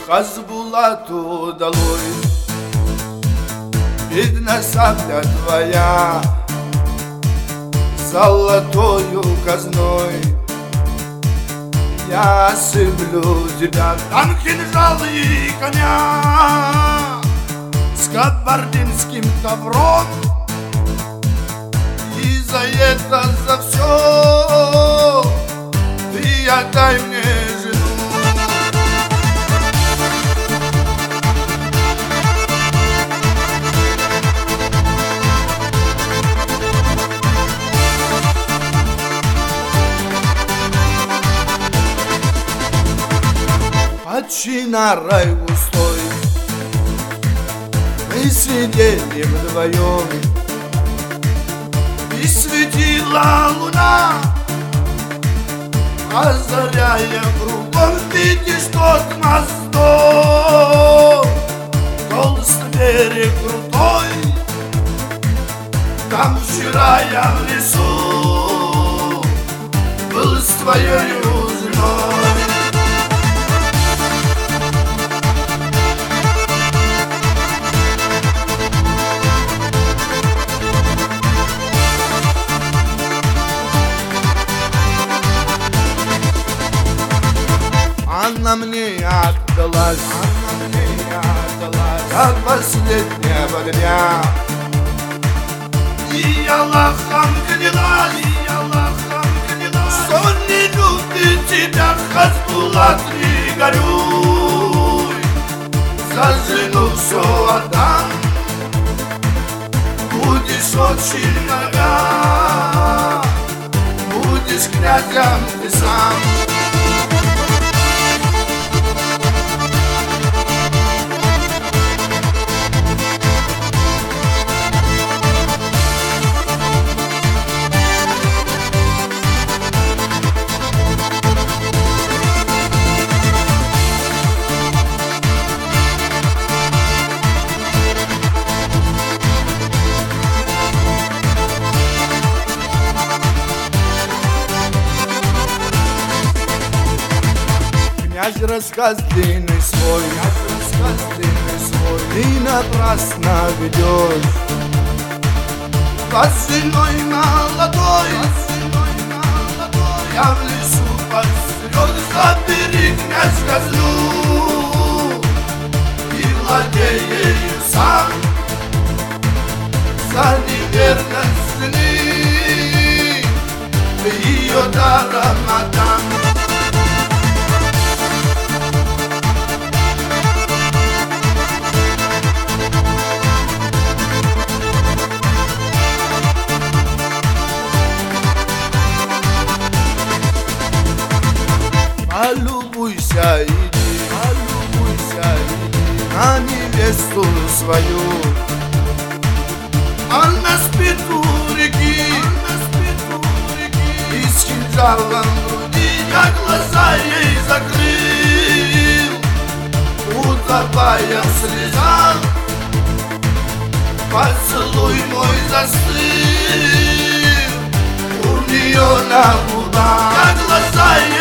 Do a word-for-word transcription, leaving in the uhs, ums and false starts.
Хазбулату долой, видно сабля твоя золотою казной. Я сыплю тебя, там кинжал и коня с кабардинским ковром. И за это, за все ты отдай мне жену. Отчина рай густой, мы сидели вдвоем, и светила луна, озаряя кругом. Видишь тот мосток, толстый берег крутой. Там вчера я в лесу был с твоей женой. Она мне отдалась, она мне отдалась, как последнего дня. И Аллахом клялась, и Аллахом клялась, что не любит тебя, Хазбулат, не горюй. За жену все отдам, будешь очень много, будешь князем ты сам. Князь рассказ длинный свой, князь рассказ длинный свой, ты напрасно ведешь. Под женой молодой, я в лесу подстрёк. Забери, князь, козлу и владей ею сам. За неверность жены ее даром отдам. Полюбуйся, иди, полюбуйся, иди на невесту свою. Она спит у реки, она спит у реки, и с кинжалом в груди я глаза ей закрыл, утопая в слезах. Поцелуй мой застыл у нее на губах. Я глаза ей